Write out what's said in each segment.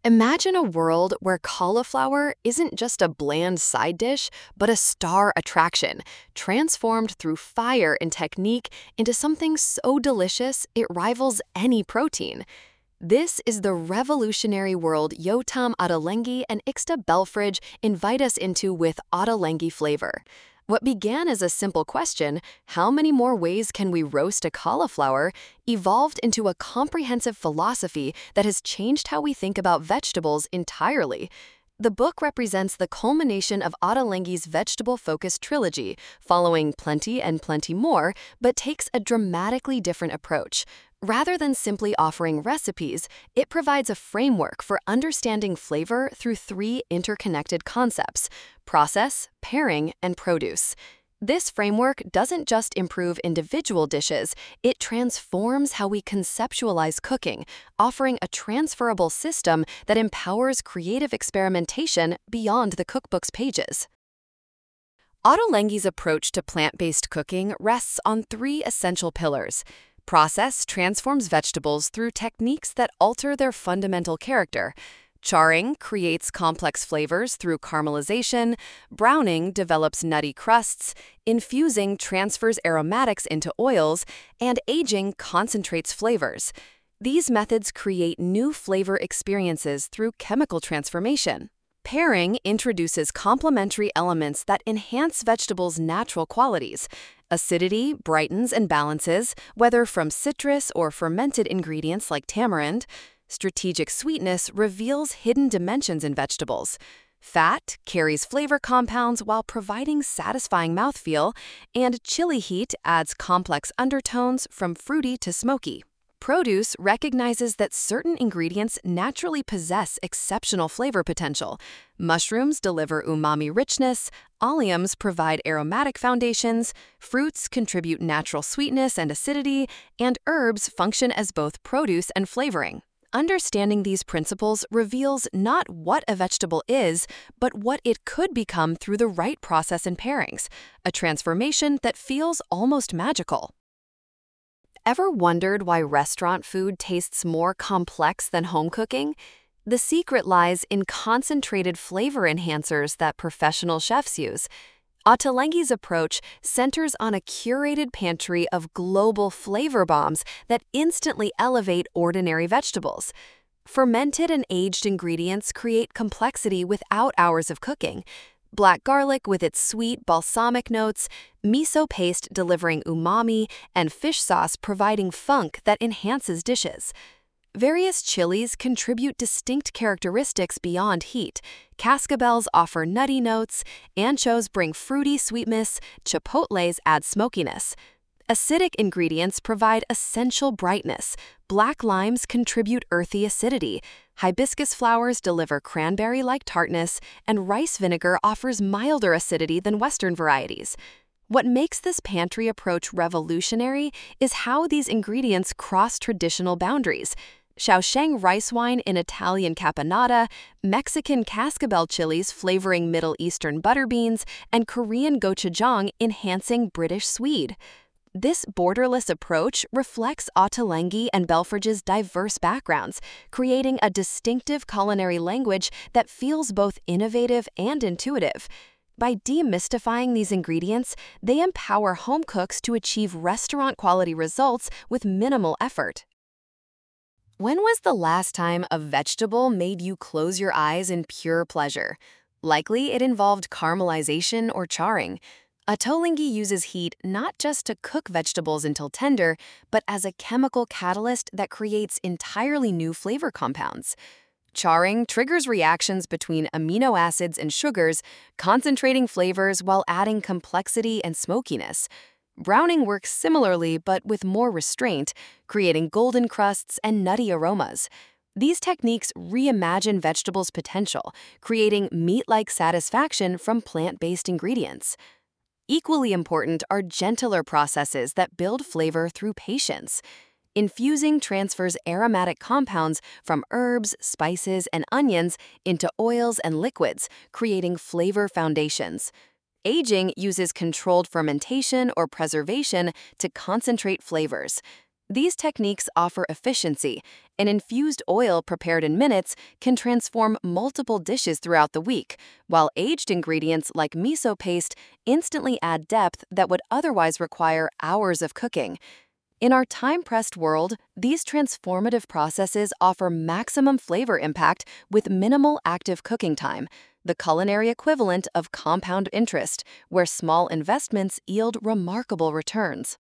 Imagine a world where cauliflower isn't just a bland side dish, but a star attraction, transformed through fire and technique into something so delicious it rivals any protein. This is the revolutionary world Yotam Ottolenghi and Ixta Belfridge invite us into with Ottolenghi flavor. What began as a simple question, how many more ways can we roast a cauliflower, evolved into a comprehensive philosophy that has changed how we think about vegetables entirely. The book represents the culmination of Ottolenghi's vegetable-focused trilogy, following Plenty and Plenty More, but takes a dramatically different approach. Rather than simply offering recipes, it provides a framework for understanding flavor through three interconnected concepts: process, pairing, and produce. This framework doesn't just improve individual dishes, it transforms how we conceptualize cooking, offering a transferable system that empowers creative experimentation beyond the cookbook's pages. Ottolenghi's approach to plant-based cooking rests on three essential pillars. Process transforms vegetables through techniques that alter their fundamental character. Charring creates complex flavors through caramelization, browning develops nutty crusts, infusing transfers aromatics into oils, and aging concentrates flavors. These methods create new flavor experiences through chemical transformation. Pairing introduces complementary elements that enhance vegetables' natural qualities. Acidity brightens and balances, whether from citrus or fermented ingredients like tamarind. Strategic sweetness reveals hidden dimensions in vegetables. Fat carries flavor compounds while providing satisfying mouthfeel, and chili heat adds complex undertones from fruity to smoky. Produce recognizes that certain ingredients naturally possess exceptional flavor potential. Mushrooms deliver umami richness, alliums provide aromatic foundations, fruits contribute natural sweetness and acidity, and herbs function as both produce and flavoring. Understanding these principles reveals not what a vegetable is, but what it could become through the right process and pairings, a transformation that feels almost magical. Ever wondered why restaurant food tastes more complex than home cooking? The secret lies in concentrated flavor enhancers that professional chefs use. Ottolenghi's approach centers on a curated pantry of global flavor bombs that instantly elevate ordinary vegetables. Fermented and aged ingredients create complexity without hours of cooking. Black garlic with its sweet, balsamic notes, miso paste delivering umami, and fish sauce providing funk that enhances dishes. Various chilies contribute distinct characteristics beyond heat. Cascabels offer nutty notes, anchos bring fruity sweetness, chipotles add smokiness. Acidic ingredients provide essential brightness. Black limes contribute earthy acidity. Hibiscus flowers deliver cranberry-like tartness, and rice vinegar offers milder acidity than Western varieties. What makes this pantry approach revolutionary is how these ingredients cross traditional boundaries. Shaoxiang rice wine in Italian caponata, Mexican cascabel chilies flavoring Middle Eastern butter beans, and Korean gochujang enhancing British swede. This borderless approach reflects Ottolenghi and Belfridge's diverse backgrounds, creating a distinctive culinary language that feels both innovative and intuitive. By demystifying these ingredients, they empower home cooks to achieve restaurant-quality results with minimal effort. When was the last time a vegetable made you close your eyes in pure pleasure? Likely it involved caramelization or charring. Ottolenghi uses heat not just to cook vegetables until tender, but as a chemical catalyst that creates entirely new flavor compounds. Charring triggers reactions between amino acids and sugars, concentrating flavors while adding complexity and smokiness. Browning works similarly but with more restraint, creating golden crusts and nutty aromas. These techniques reimagine vegetables' potential, creating meat-like satisfaction from plant-based ingredients. Equally important are gentler processes that build flavor through patience. Infusing transfers aromatic compounds from herbs, spices, and onions into oils and liquids, creating flavor foundations. Aging uses controlled fermentation or preservation to concentrate flavors. These techniques offer efficiency. An infused oil prepared in minutes can transform multiple dishes throughout the week, while aged ingredients like miso paste instantly add depth that would otherwise require hours of cooking. In our time-pressed world, these transformative processes offer maximum flavor impact with minimal active cooking time, the culinary equivalent of compound interest, where small investments yield remarkable returns.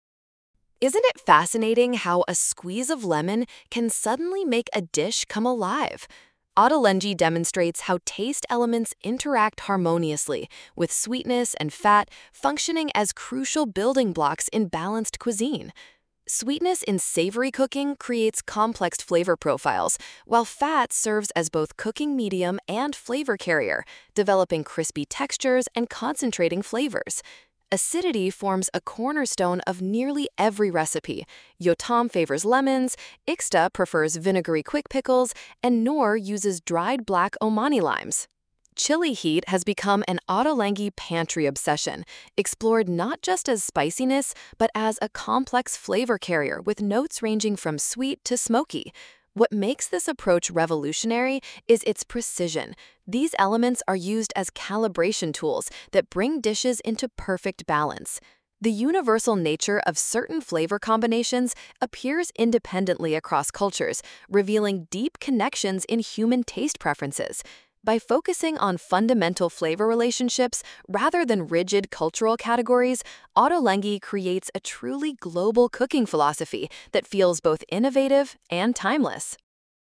Isn't it fascinating how a squeeze of lemon can suddenly make a dish come alive? Ottolenghi demonstrates how taste elements interact harmoniously, with sweetness and fat functioning as crucial building blocks in balanced cuisine. Sweetness in savory cooking creates complex flavor profiles, while fat serves as both cooking medium and flavor carrier, developing crispy textures and concentrating flavors. Acidity forms a cornerstone of nearly every recipe. Yotam favors lemons, Ixta prefers vinegary quick pickles, and Noor uses dried black Omani limes. Chili heat has become an Ottolenghi pantry obsession, explored not just as spiciness, but as a complex flavor carrier with notes ranging from sweet to smoky. What makes this approach revolutionary is its precision. These elements are used as calibration tools that bring dishes into perfect balance. The universal nature of certain flavor combinations appears independently across cultures, revealing deep connections in human taste preferences. By focusing on fundamental flavor relationships rather than rigid cultural categories, Ottolenghi creates a truly global cooking philosophy that feels both innovative and timeless.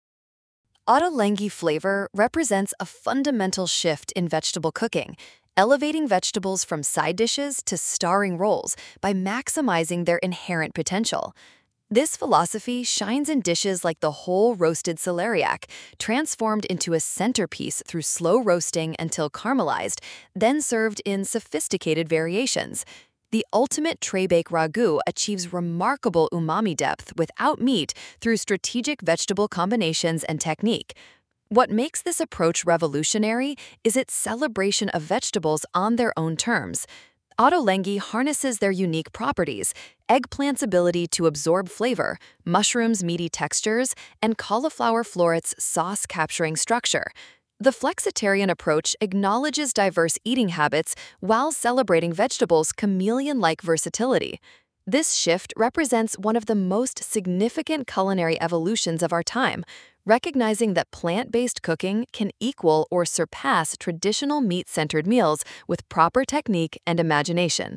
Ottolenghi flavor represents a fundamental shift in vegetable cooking, elevating vegetables from side dishes to starring roles by maximizing their inherent potential. This philosophy shines in dishes like the whole roasted celeriac, transformed into a centerpiece through slow roasting until caramelized, then served in sophisticated variations. The ultimate tray-bake ragu achieves remarkable umami depth without meat through strategic vegetable combinations and technique. What makes this approach revolutionary is its celebration of vegetables on their own terms. Ottolenghi harnesses their unique properties: eggplant's ability to absorb flavor, mushrooms' meaty textures, and cauliflower floret's sauce-capturing structure. The flexitarian approach acknowledges diverse eating habits while celebrating vegetables' chameleon-like versatility. This shift represents one of the most significant culinary evolutions of our time, recognizing that plant-based cooking can equal or surpass traditional meat-centered meals with proper technique and imagination.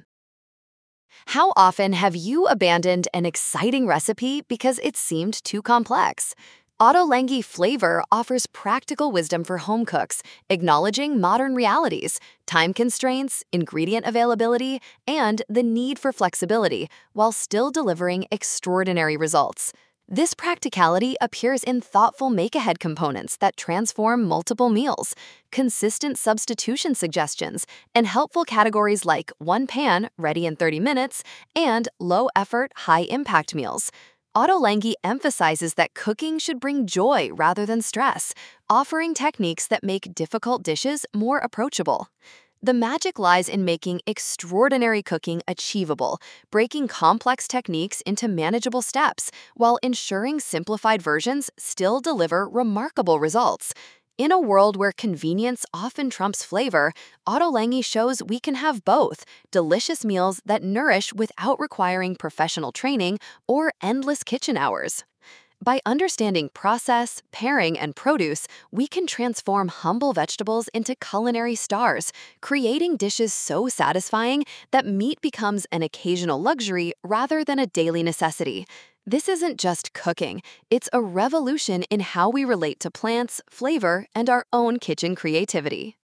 How often have you abandoned an exciting recipe because it seemed too complex? Ottolenghi Flavor offers practical wisdom for home cooks, acknowledging modern realities, time constraints, ingredient availability, and the need for flexibility, while still delivering extraordinary results. This practicality appears in thoughtful make-ahead components that transform multiple meals, consistent substitution suggestions, and helpful categories like one pan, ready in 30 minutes, and low-effort, high-impact meals. Ottolenghi emphasizes that cooking should bring joy rather than stress, offering techniques that make difficult dishes more approachable. The magic lies in making extraordinary cooking achievable, breaking complex techniques into manageable steps, while ensuring simplified versions still deliver remarkable results. In a world where convenience often trumps flavor, Ottolenghi shows we can have both: delicious meals that nourish without requiring professional training or endless kitchen hours. By understanding process, pairing, and produce, we can transform humble vegetables into culinary stars, creating dishes so satisfying that meat becomes an occasional luxury rather than a daily necessity. This isn't just cooking, it's a revolution in how we relate to plants, flavor, and our own kitchen creativity.